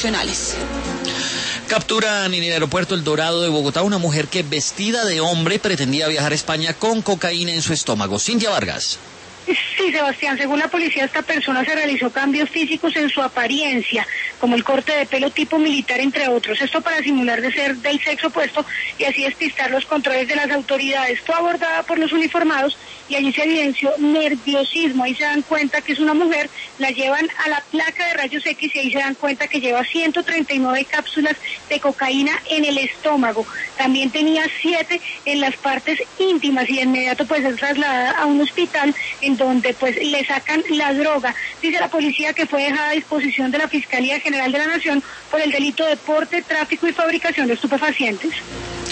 internacionales. Capturan en el aeropuerto El Dorado de Bogotá una mujer que vestida de hombre pretendía viajar a España con cocaína en su estómago. Cintia Vargas. Sí, Sebastián, según la policía, esta persona se realizó cambios físicos en su apariencia, como el corte de pelo tipo militar, entre otros. Esto para simular de ser del sexo opuesto y así despistar los controles de las autoridades. Fue abordada por los uniformados y allí se evidenció nerviosismo. Ahí se dan cuenta que es una mujer, la llevan a la placa de rayos X y ahí se dan cuenta que lleva 139 cápsulas de cocaína en el estómago. También tenía 7 en las partes íntimas y de inmediato pues es trasladada a un hospital en donde pues le sacan la droga. Dice la policía que fue dejada a disposición de la Fiscalía General de la Nación por el delito de porte, tráfico y fabricación de estupefacientes.